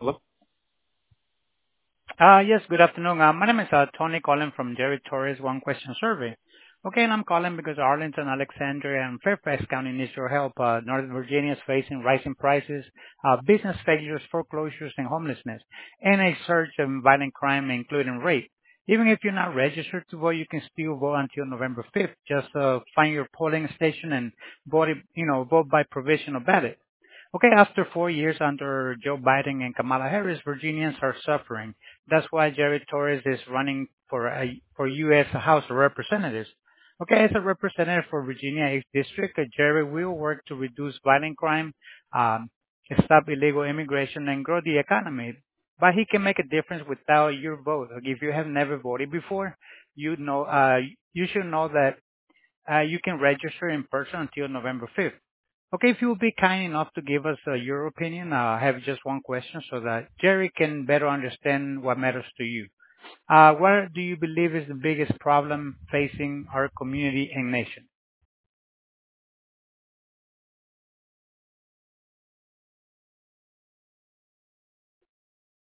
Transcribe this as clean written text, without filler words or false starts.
Hello? Yes, good afternoon. My name is Tony calling from Jerry Torres One Question Survey. Okay, and I'm calling because Arlington, Alexandria, and Fairfax County needs your help. Northern Virginia is facing rising prices, business failures, foreclosures, and homelessness, and a surge in violent crime, including rape. Even if you're not registered to vote, you can still vote until November 5th. Just find your polling station and vote by provisional ballot. Okay, after 4 years under Joe Biden and Kamala Harris, Virginians are suffering. That's why Jerry Torres is running for U.S. House of Representatives. Okay, as a representative for Virginia 8th District, Jerry will work to reduce violent crime, um, stop illegal immigration, and grow the economy. But he can make a difference without your vote. Like if you have never voted before, you should know that you can register in person until November 5th. Okay, if you will be kind enough to give us your opinion, I have just one question so that Jerry can better understand what matters to you. What do you believe is the biggest problem facing our community and nation?